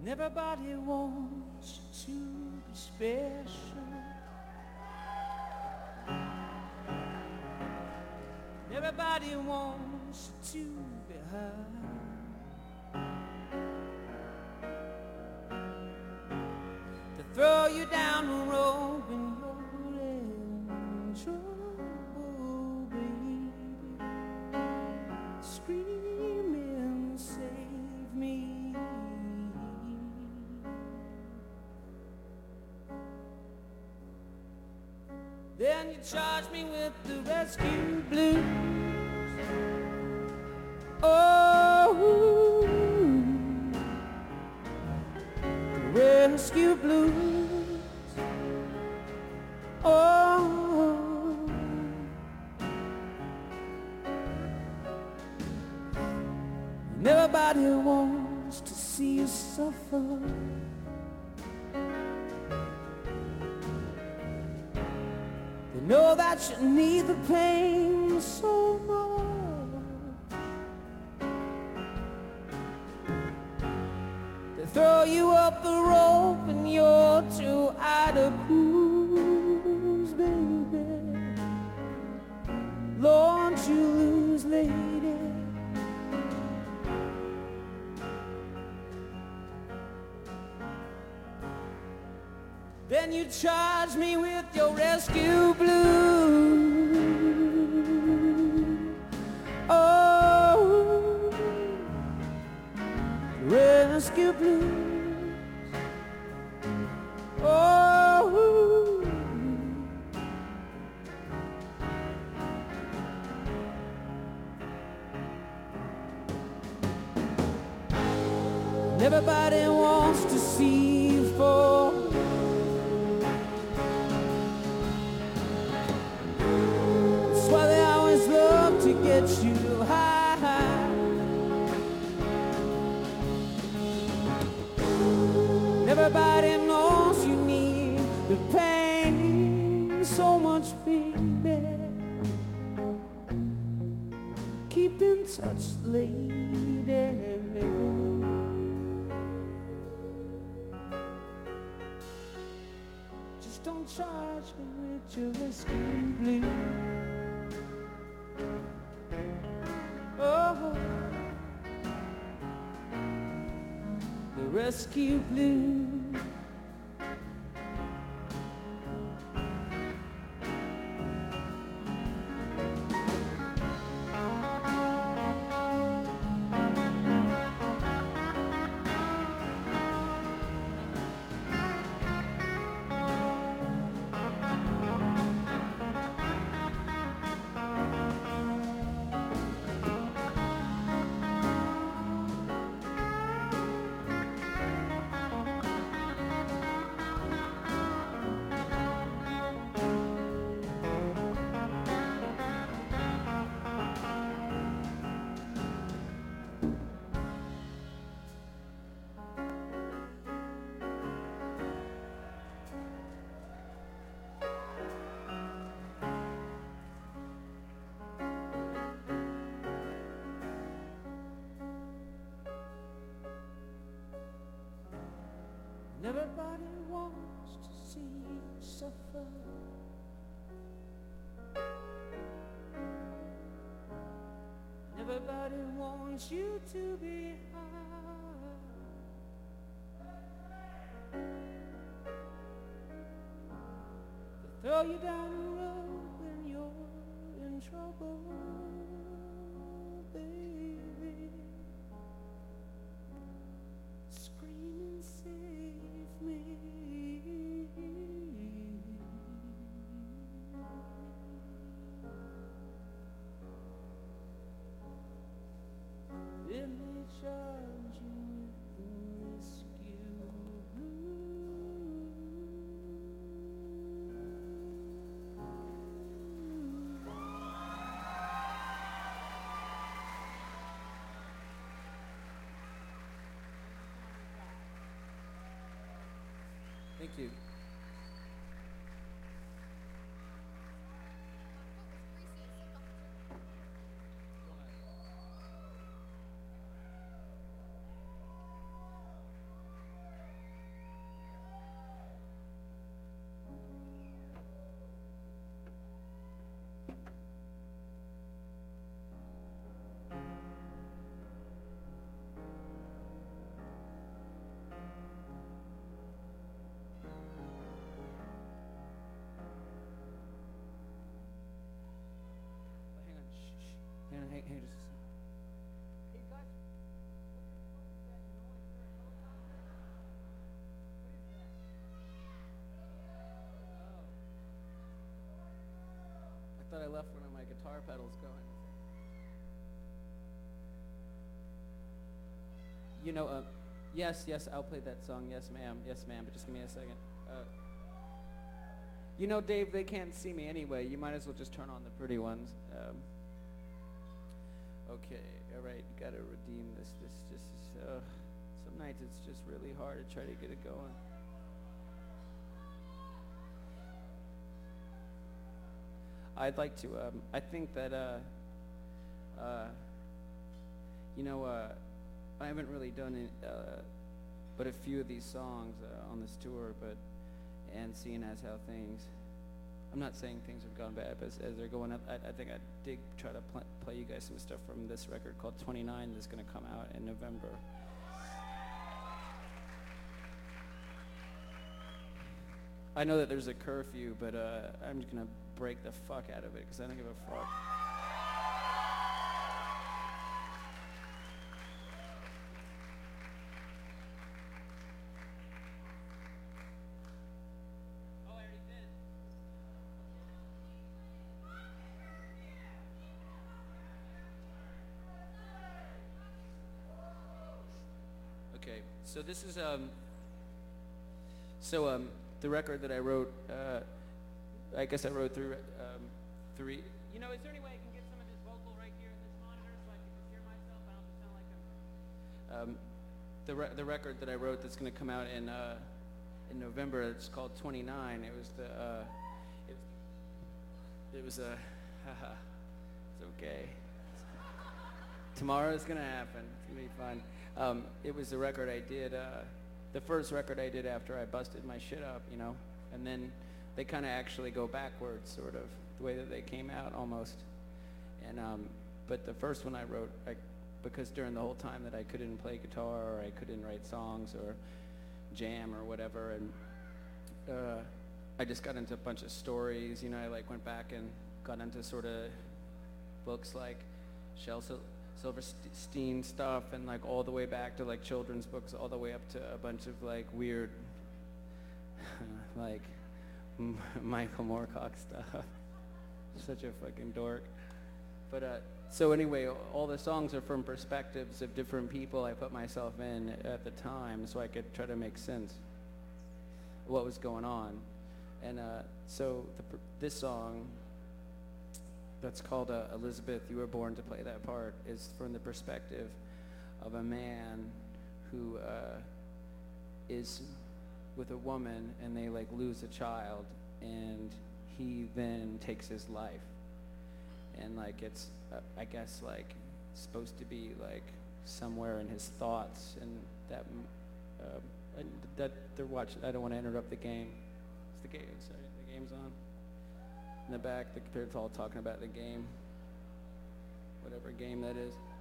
And everybody wants you to be special. And everybody wants you to be high. To throw you down the road when you're in trouble, baby. Screaming, save me. Then you charge me with the rescue blues. Oh, the rescue blues. Oh, and everybody wants to see you suffer. They know that you need the pain so much. They throw you up the rope and you're too high to cruise, baby. Lord, you lose, lady. Then you charge me with your rescue blues. Oh, rescue blues. Oh, and everybody wants to see you fall. To get you high. Everybody knows you need the pain so much, baby. Keep in touch, lady. Just don't charge me with your rescue blues. Oh, the rescue blues. Everybody wants to see you suffer. Everybody wants you to be high. They throw you down the road when you're in trouble, baby. Screaming, save me. Then they charge you with the rescue blues. Thank you. I left one of my guitar pedals going. You know, yes, I'll play that song. Yes, ma'am. But just give me a second. You know, Dave, they can't see me anyway. You might as well just turn on the pretty ones. Okay, all right. You gotta redeem this. Some nights it's just really hard to try to get it going. I'd like to. I think that. I haven't really done it, but a few of these songs on this tour. And seeing as how things, I'm not saying things have gone bad, but as they're going up, I think I did try to play you guys some stuff from this record called 29 that's going to come out in November. I know that there's a curfew, but I'm just going to break the fuck out of it because I don't give a fuck. Okay, so this is the record that I wrote. I guess I wrote through three. You know, is there any way I can get some of this vocal right here in this monitor so I can just hear myself? I don't sound like I'm. The record that I wrote that's going to come out in November. It's called 29. It was it's okay. Tomorrow's gonna happen. It's gonna be fun. It was the record I did, the first record I did after I busted my shit up, you know, and then they kind of actually go backwards, sort of, the way that they came out almost. And but the first one I wrote, because during the whole time that I couldn't play guitar or I couldn't write songs or jam or whatever, and I just got into a bunch of stories, you know. I went back and got into sort of books like Silverstein stuff, and all the way back to children's books, all the way up to a bunch of weird Michael Moorcock stuff. Such a fucking dork. But so anyway, all the songs are from perspectives of different people I put myself in at the time, so I could try to make sense of what was going on. And so this song, that's called Elizabeth, You Were Born to Play That Part, is from the perspective of a man who is with a woman, and they lose a child, and he then takes his life. And it's I guess supposed to be somewhere in his thoughts, and that they're watching. I don't want to interrupt the game. It's the game. Sorry, the game's on. In the back, they're all talking about the game, whatever game that is.